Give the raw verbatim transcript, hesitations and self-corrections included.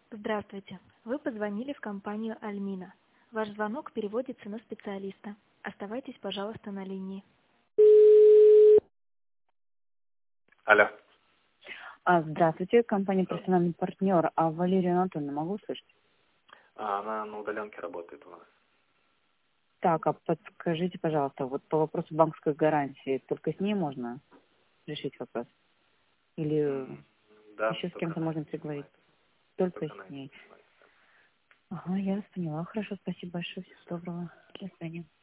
Здравствуйте. Вы позвонили в компанию «Альмина». Ваш звонок переводится на специалиста. Оставайтесь, пожалуйста, на линии. Алло. А, здравствуйте, компания «Профессиональный партнер». А Валерию Анатольевну могу услышать? А, она на удаленке работает у нас. Так, а подскажите, пожалуйста, вот по вопросу банковской гарантии, только с ней можно решить вопрос? Или М, Да, еще с только кем-то она можно этим переговорить? занимается. Только Только она с этим ней. занимается. Ага, я поняла. Хорошо, спасибо большое. Всего доброго. До свидания.